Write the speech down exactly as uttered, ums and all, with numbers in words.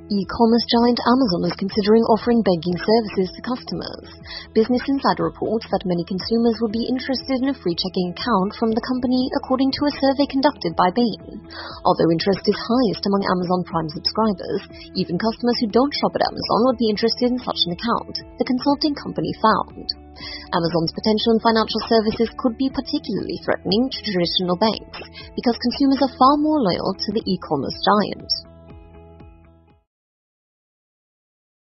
E-commerce giant Amazon is considering offering banking services to customers. Business Insider reports that many consumers would be interested in a free checking account from the company, according to a survey conducted by Bain. Although interest is highest among Amazon Prime subscribers, even customers who don't shop at Amazon would be interested in such an account, the consulting company found. Amazon's potential in financial services could be particularly threatening to traditional banks, because consumers are far more loyal to the e-commerce giant.